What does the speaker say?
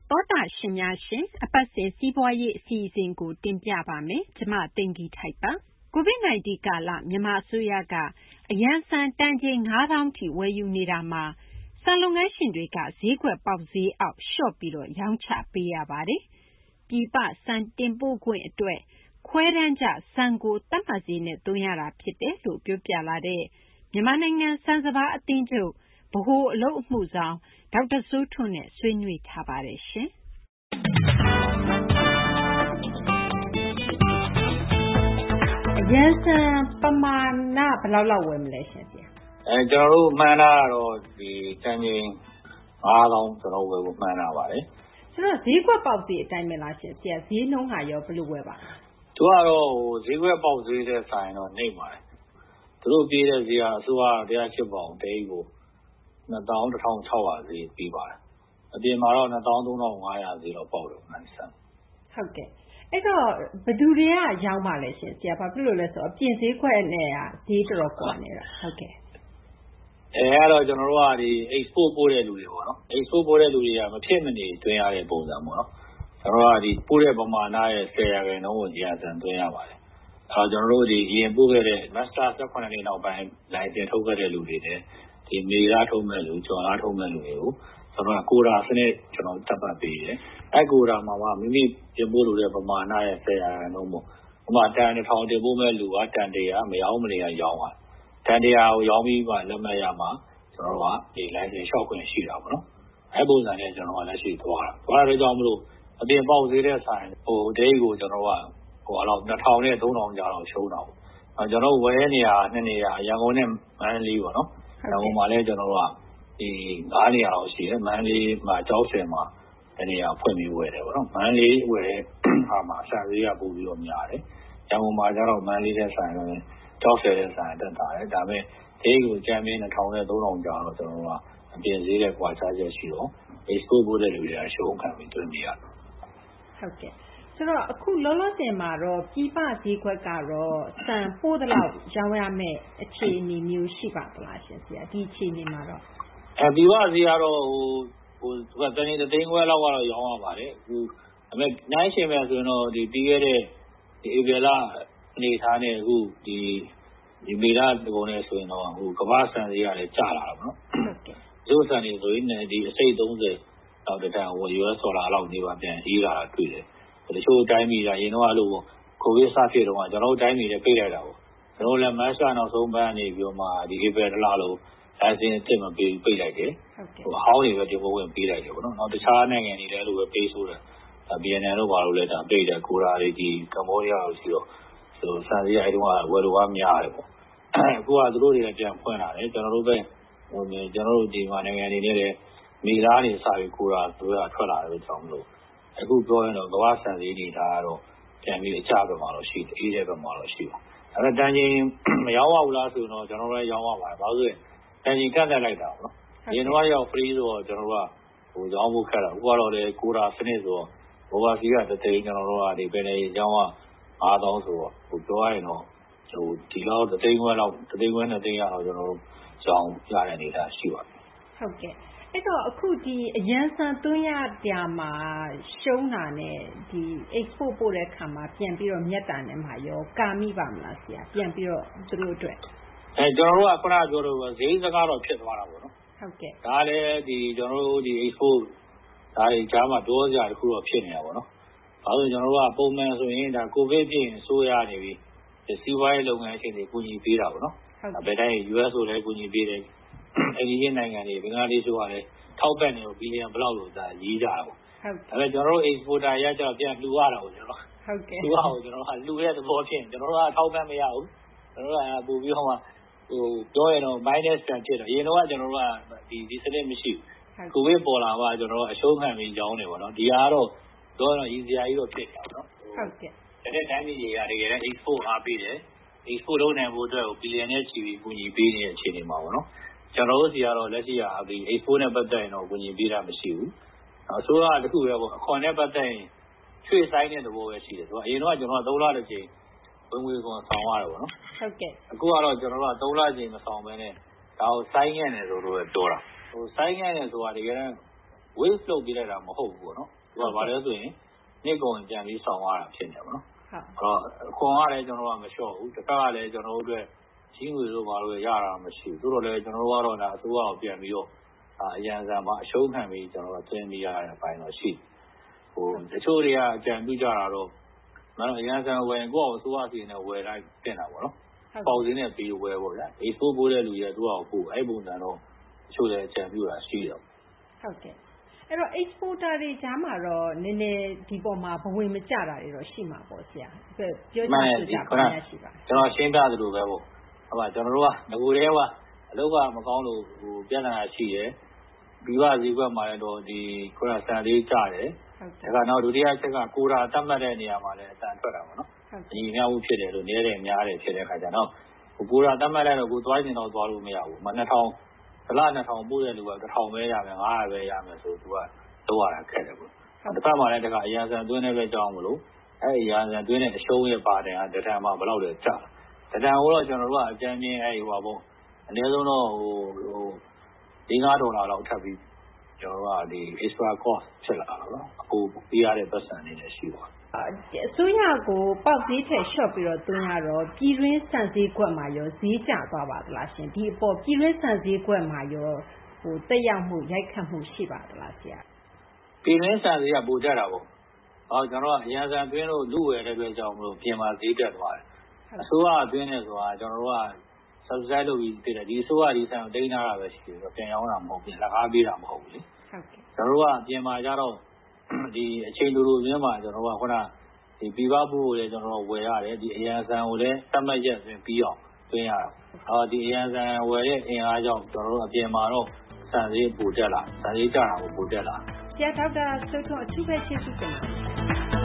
သောတာရှင်များရှင်အပတ်စဉ်စီးပွားရေးအစီအစဉ်ကိုတင်ပြပါမယ်။ကျမသိင်္ဂီထိုက်ပါ။ COVID-19 ကာလမြန်မာအစိုးရကအရန်ဆန်တန်ချိန် 9,000 ထိဝယ်ယူနေတာမှာဆန်လုပ်ငန်းရှင်တွေကဈေးကွက်ပေါက်ဈေးအောက်လျှော့ပြီးရောင်းချပေးရပါတယ်။ပြည်ပဆန်တင်ပို့ခွင့်အတွက်ခွဲတမ်းကျဆန်ကိုသတ်မှတ်ဈေးနဲ့သွင်းရတာဖြစ်တယ်လို့ပြောပြလာတဲ့မြန်မာနိုင်ငံဆန်စပါးအသင်းချုပ်ဗဟိုအလုပ်အမှုဆောင်ဒေါက်တာစိုးထွန်းနဲ့ဆွေးနွေးထားပါတယ်ရှင်။အရန်ဆန်ပမာဏဘယ်လောက်ဝယ်မလဲရှင်ဆရာ။ကျွန်တော်တို့မှန်းတာကတော့ဒီတန်ချိန် 9,000 ကျွန်တော်ဝယ်ဖို့မှန်းတာပါတယ်။ဆိုတော့ဈေးကွက်ပေါက်ဈေးအတိုင်းပဲလားရှင်ဆရာဈေးနှုန်းဟာရောဘယ်လိုဝယ်ပါလဲ။သူကတော့ဈေးကွက်ပေါက်ဈေးတဲ့ဆိုင်တော့နှိမ့်ပါတယ်။သူတို့ပြေးတဲ့ဈေးကအစိုးရ108ပေါင်တိတ်ကို21,600 ဈေးပြီးပါတယ်။အပြင်မှာတော့23,500 ဈေးတော့ပေါက်တယ်မှန်ဆန်။ဟုတ်ကဲ့။အဲ့တော့ဘယ်သူတွေကရောင်းပါလဲရှင်ဆရာဘာဖြစ်လို့လဲဆိုတော့အပြင်ဈေးကွက်နဲ့ဈေးတော်ကွာနေတာဟုတ်ကဲ့။အဲ့တော့ကျွန်တော်တို့ကဒီ export ပို့တဲ့လူတွေပေါ့နော်။ export ပို့တဲ့လူတွေကမဖြစ်မနေတွင်းရတဲ့ပုံစံပေါ့နော်။ကျွန်တော်တို့ကဒီပို့တဲ့ပမာဏရဲ့ 10% ကိုကြာဆန်တွင်းရပါတယ်။အဲ့တော့ကျွန်တော်တို့ဒီရင်ပို့ခဲ့တဲ့ master 18နှစ်နောက်ပိုင်း license ထုတ်ခဲ့တဲ့လူတွေနဲ့ဒီမေလာထုံးမဲ့လူကျော်လာထုံးမဲ့လူတွေကိုကျွန်တော်ကကိုဒါစနစ်ကျွန်တော်တပ်ပတ်ပေးတယ်။အဲ့ကိုဒါမှာမှမိမိတင်ပို့လို့တဲ့ပမာဏရဲ့ 10% ပေါ့။ဥပမာတန်1000တင်ပို့မဲ့လူကတန်100မရောင်းမနေရရောင်းပါ။တန်100ကိုရောင်းပြီးမှလက်မှတ်ရမှာကျွန်တော်တို့ကဒီ license လျှောက်ခွင့်ရှိတာပေါ့နော်။အဲ့ပုံစံနဲ့ကျွန်တော်ကလက်ရှိသွားတာ။သွားတဲ့ကြောင့်မလို့အပြင်ပေါက်ဈေးတဲ့ဆိုင်ဒိတ်ကိုကျွန်တော်က2000နဲ့3000ကြာတော့ရှုံးတာပေါ့။ကျွန်တော်ဝယ်နေရ2နေရရန်ကုန်နဲ့မန္တလေးပေါ့နော်။ရန်ကုန်မှာလည်းကျွန်တော်တို့ကဒီ9နေရာလောက်ရှိတယ်။မန္တလေးမှာကျောက်ဆယ်မှာတနေရာဖွင့်ပြီးဝယ်တယ်ပေါ့နော်။မန္တလေးဝယ်တဲ့ဟာမှာဆန်ဈေးကပိုပြီးတော့များတယ်။ရန်ကုန်မှာကျတော့မန္တလေးတဲ့ဆိုင်တော့ကျောက်ဆယ်တဲ့ဆိုင်တက်တာတယ်။ဒါပေမဲ့ဒီကိုကျန်ပြီး2000နဲ့3000ကြာတော့ကျွန်တော်တို့ကအပြင်ဈေးတဲ့ကွာခြားချက်ရှိတော့ export ပို့တဲ့လူတွေကရှုံးခံပြီးတွင်းနေရတယ်။ဟုတ်ကဲ့။ဆိုတော့အခုလောလောဆယ်မှာတော့ပြည်ပဈေးကွက်ကတော့ဆန်ပို့တဲ့လောက်ရောင်းရမယ့်အခြေအနေမျိုးရှိပါသလားရှင်ဆရာဒီအခြေအနေမှာတော့ပြည်ပဈေးကတော့ဟိုတနေ့သိန်းခွဲလောက်ကတော့ရောင်းရပါတယ်အခုဒါပေမဲ့နိုင်ရှင်ပဲဆိုရင်တော့ဒီပြီးခဲ့တဲ့ဒီဧပြီလအနေထားနဲ့အခုဒီမေလပုံနဲ့ဆိုရင်တော့ဟိုကမ္ဘာဆန်ဈေးကလည်းကျလာတာပေါ့နော်ဟုတ်ကဲ့ရုပ်ဆန်တွေဆိုရင်ဒီအစိတ်30လောက်တန်ဟို US ဒေါ်လာလောက်နေပါပြန်ရေးလာတာတွေ့တယ်တချို့တိုင်းပြည်ကရင်တော့အဲ့လိုကိုဗစ်စဖြစ်တော့ကျွန်တော်တို့တိုင်းပြည်လည်းပိတ်လိုက်တာပေါ့ကျွန်တော်လည်းမတ်လနောက်ဆုံးပတ်နေပြီးတော့မှဒီဧပြီလလောက်လိုင်စင်အစ်မပေးပိတ်လိုက်တယ်ဟိုအဟောင်းတွေပဲဒီဘုံဝင်ပေးလိုက်တယ်ပေါ့နော်နောက်တခြားနိုင်ငံတွေလည်းအဲ့လိုပဲပေးဆိုးတယ်BNN တို့ဘာလို့လဲဒါပိတ်တယ်ကိုရာတွေဒီကမ္ဘောဒီးယားလို့ရှိတော့ဆိုဆန်စည်းအဲ့တုန်းကဝယ်လိုကများတယ်ပေါ့အခုကသူတို့တွေလည်းပြန်ဖွင့်လာတယ်ကျွန်တော်တို့ပဲဟိုကျွန်တော်တို့ဒီမှာနိုင်ငံတွေနဲ့လည်းမိသားနေစာပြီးကိုရာတို့ကထွက်လာတယ်ကြောင့်မလို့အခုပြောရင်တော့ကမ္ဘာဆန်စည်းနေတာကတော့ပြန်ပြီးအကျဘက်မှာတော့ရှိတယ်အေးတဲ့ဘက်မှာတော့ရှိပါအဲ့ဒါတန်ချင်းမရောင်းရဘူးလားဆိုတော့ကျွန်တော်လည်းရောင်းရပါတယ်ဘာလို့လဲတန်ချင်းကတ်တက်လိုက်တာပေါ့နော်ဒီတော့ရောက် free ဆိုတော့ကျွန်တော်တို့ကဟိုရောင်းဖို့ခက်တာအခုကတော့လေကိုရာစနစ်ဆိုတော့ဘောဘာစီကတသိန်းကျွန်တော်တို့ကဒီပဲနေရောင်းက9000ဆိုတော့ဟိုပြောရရင်တော့ဟိုဒီလောက်တသိန်းခွဲလောက်တသိန်းခွဲ2သိန်းရတော့ကျွန်တော်တို့ရောင်းရတဲ့အနေအထားရှိပါတယ်ဟုတ်ကဲ့အဲ့တော့အခုဒီအရန်ဆန်သွင်းရတာမှာရှုံးတာနဲ့ဒီ export ပို့တဲ့ခါမှာပြန်ပြီးတော့မြတ်တာနဲ့မှာရောကာမိပါမလားဆရာပြန်ပြီးတော့သူတို့အတွက်ကျွန်တော်တို့ကခုနပြောလို့ဈေးစကားတော့ဖြစ်သွားတာပေါ့နော်ဟုတ်ကဲ့ဒါလည်းဒီကျွန်တော်တို့ဒီ export ဒါတွေကြားမှာပြောစရာတခုတော့ဖြစ်နေတာပေါ့နော်ဒါဆိုကျွန်တော်တို့ကပုံမှန်ဆိုရင်ဒါကိုဗစ်ပြင်အစိုးရနေပြီစီးပွားရေးလုပ်ငန်းရှင်တွေကူညီပေးတာပေါ့နော်ဘယ်တိုင်း US ဆိုလည်းကူညီပေးတယ်အင်ဂျင်နိုင်ငံတွေဘင်္ဂလားဒေ့ရှ်ကလည်းထောက်ပံ့နေဘီလီယံဘလောက်လို့ဒါရေးကြတာပေါ့ဒါပေမဲ့ကျွန်တော်တို့ exporter ရကြတော့ပြန်လှူရတာပေါ့ကျွန်တော်ဟုတ်ကဲ့လှူရအောင်ကျွန်တော်ကလှူတဲ့သဘောဖြစ်ကျွန်တော်တို့ကထောက်ပံ့မရဘူးကျွန်တော်တို့ကပို့ပြီးတော့မှဟိုပြောရင်တော့ minus ပြန်ဖြစ်တော့အရင်တော့ကျွန်တော်တို့ကဒီစနစ်မရှိဘူးကိုဗစ်ပေါ်လာမှကျွန်တော်တို့အရှုံးခံပြီးရောင်းနေပေါ့နော်ဒီဟာကတော့ပြောရင်တော့ easy ကြီးတော့ဖြစ်နေတာပေါ့နော်ဟုတ်ကဲ့တဲ့တိုင်းပြည်တွေကတကယ်လည်း export အားပေးတယ် export လုပ်နိုင်ဖို့အတွက်ကိုဘီလီယံနဲ့ချီပြီးကူညီပေးနေတဲ့အခြေအနေမှာပေါ့နော်ကျွန်တော်တို့စီကတော့လက်ရှိကဒီ export နဲ့ပတ်သက်ရင်တော့ကူညီပေးတာမရှိဘူးအစိုးရတခုပဲပေါ့အခွန်နဲ့ပတ်သက်ရင်ရွှေ့ဆိုင်တဲ့သဘောပဲရှိတယ်ဆိုတော့အရင်တော့ကျွန်တော်က3လတစ်ချိန်ဝင်ငွေခွန်ဆောင်ရတယ်ပေါ့နော်ဟုတ်ကဲ့အခုကတော့ကျွန်တော်တို့က3လချိန်မဆောင်ဘဲနဲ့ဒါကိုစိုင်းငဲ့နေဆိုလို့ပဲပြောတာဟိုစိုင်းငဲ့နေဆိုတာတကယ်တမ်းဝ wave လုပ်ပေးလိုက်တာမဟုတ်ဘူးပေါ့နော်သူကဘာလဲဆိုရင်နေ့ကုန်ပြန်ပြီးဆောင်ရတာဖြစ်နေပါတော့ခွန်ကလည်းကျွန်တော်ကမလျှော့ဘူးတစ်ခါကလည်းကျွန်တော်တို့အတွက်ကြီးငွေတို့ဘာလို့ရတာမရှိဘူးတို့တော့လည်းကျွန်တော်တို့ကတော့ဒါအစိုးရကိုပြန်ပြီးတော့အရန်စံမှာအရှုံးခံပြီးကျွန်တော်တို့သွင်းနေရတဲ့အပိုင်းတော့ရှိတချို့တွေကအကြံပြုကြတာတော့မနော်အရန်စံဝယ်ကိုယ့်အစိုးရစီနဲ့ဝယ်လိုက်တင်တာပေါ့နော်ပေါစင်းနဲ့ပြီးဝယ်ပေါ့ဗျာ export ပို့တဲ့လူရဲ့သူ့အောင်ပို့အဲ့ပုံစံတော့တချို့လည်းအကြံပြုတာရှိတယ်ဟုတ်ကဲ့အဲ့တော့ exporter တွေကြားမှာတော့နည်းနည်းဒီပေါ်မှာဘဝင်မကျတာတွေတော့ရှိမှာပေါ့ဆရာပြောချင်တာပါရရှိပါကျွန်တော်ရှင်းပြသလိုပဲပေါ့ဟုတ်ပါကျွန်တော်တို့ကငကိုတည်းကအလုပ်ကမကောင်းလို့ပြဿနာရှိတယ်ပြီးပါဈေးကွက်မှာလည်းတော့ဒီခုနစံလေးကျတယ်ဒါကနောက်ဒုတိယချက်ကကိုရာတတ်မှတ်တဲ့နေရာမှာလည်းအတန်ထွက်တာပေါ့နော်ညီမျှမှုဖြစ်တယ်လို့နည်းတယ်များတယ်ဖြစ်တဲ့ခါကျတော့ကိုရာတတ်မှတ်လိုက်တော့ကိုသွားကျင်တော့သွားလို့မရဘူးမ2000ဒလ2000ပို့တဲ့လူက1000ပဲရမယ်900ပဲရမယ်ဆိုသူကလောက်ရတာခက်တယ်ပေါ့တစ်ခါမှလည်းတခါအရန်စံသွင်းတဲ့ပဲကြောင်းမလို့အဲ့အရန်စံသွင်းတဲ့အရှုံးရဲ့ပါတယ်ဟာတထန်မှဘယ်လောက်လဲကျတထန်ကိုတော့ကျွန်တော်တို့ကအကြမ်းမြင်အဲ့ဟိုပါပေါ့အနည်းဆုံးတော့$5လောက်ထပ်ပြီးကျွန်တော်တို့ကဒီ extra cost ဖြစ်လာတာနော်အခုပေးရတဲ့ပတ်စံနေနဲ့ရှိပါအစိုးရကိုပေါက်ဈေးထက်လျှော့ပြီးတော့သွင်းရတော့ပြည်တွင်းစံဈေးကွက်မှာရောဈေးကျသွားပါသလားရှင်ဒီအပေါ်ပြည်တွင်းစံဈေးကွက်မှာရောတက်ရောက်မှုရိုက်ခတ်မှုရှိပါသလားဆရာပြည်တွင်းစံဈေးကပိုကျတာပေါ့ကျွန်တော်ကအရန်စံသွင်းလို့လူဝယ်တဲ့အတွက်ကြောင့်မလို့ပြင်မှာဈေးတက်သွားတယ်အစိုးရသွင်းနေဆိုတာကျွန်တော်တို့က subsidize လုပ်ပြီးတည်တယ်ဒီအစိုးရဒီစံကိုတင်ထားတာပဲရှိတယ်ပြန်ရောင်းတာမဟုတ်ဘူးလက်ကားပေးတာမဟုတ်ဘူးလေကျွန်တော်တို့ကပြင်မှာကြတော့ဒီအချိန်တူတူရင်းမှာကျွန်တော်တို့ကခုနဒီပြည်ပပို့ကိုလည်းကျွန်တော်တို့ဝယ်ရတယ်ဒီအရန်စံကိုလည်းတတ်မှတ်ရက်ပြင်ပြီးအောင်သွင်းရတာဒီအရန်စံဝယ်တဲ့အင်အားကြောင့်ကျွန်တော်တို့အပြင်မှာတော့စံဈေးပိုတက်လာစံဈေးကျတာကိုပိုတက်လာဆရာဒေါက်တာစိုးထွန်းအထူးပဲကျေးဇူးတင်ပါတယ်